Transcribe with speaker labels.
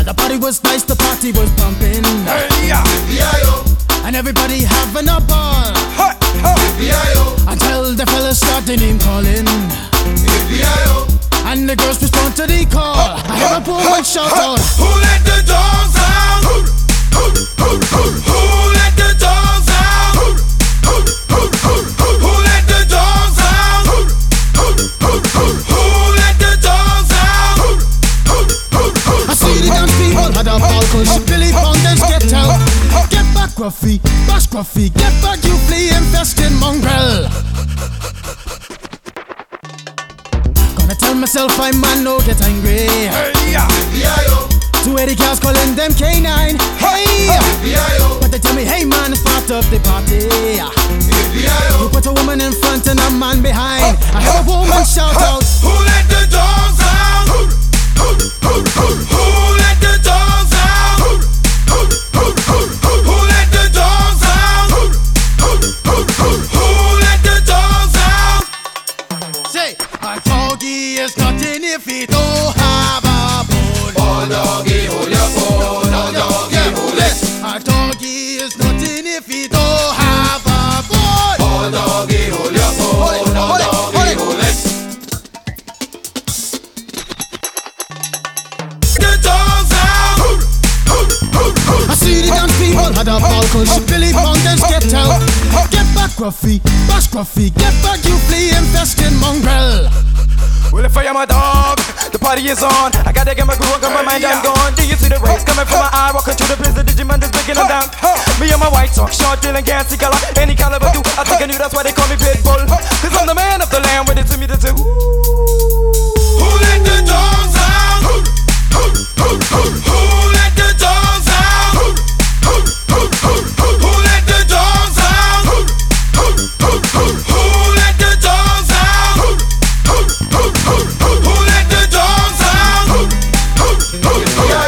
Speaker 1: The party was nice, the party was pumping.
Speaker 2: Hey, yeah.
Speaker 1: And everybody having a ball. Until the fellas start the name calling. And the girls respond to the call. I hear a woman shout out,
Speaker 2: Who let the dogs out? Who let the dogs out? Who let the dogs out? Who let the dogs out?
Speaker 1: I see the dance people had a ball cause Billy Fountains get out. Get back Gruffy, bash Gruffy, get back you flea infested mongrel. Gonna tell myself I'm man, no get angry.
Speaker 2: Hey, yeah.
Speaker 1: 280 cows calling them K9. Hey, but they tell me, hey man, it's part of the party. You put a woman in front and a man behind. I hear a woman shout out,
Speaker 2: Who let the dogs out? Who let the dogs out? Who let the dogs out? Who let the dogs out?
Speaker 1: say, a doggy is nothing if he don't have a bone.
Speaker 2: Oh doggy, hold your bone. Oh doggy, hold it.
Speaker 1: A doggy is nothing if he don't have a bone.
Speaker 2: Oh doggy, hold your bone. Oh doggy, hold it. The dogs out.
Speaker 1: I see the dance people had a ball cause Billy Fountains get out. Get back Gruffy, bash Gruffy, get back you flea infested mongrel.
Speaker 3: Well, if I am a dog, the party is on. I gotta get my groove on, got my mind, I'm gone. Do you see the rays coming from my eye? Walking through the place, the Digimon is breaking them down. Me and my white talk, short, dealing, gassy color. Any caliber do, I think I knew that's why they call me Pitbull. Cause I'm the man of the land, with it to me to say, ooh.
Speaker 2: Who let the dogs out? Who let the dogs out? Who let the dogs out? Who let the dogs out? Who let the dogs out?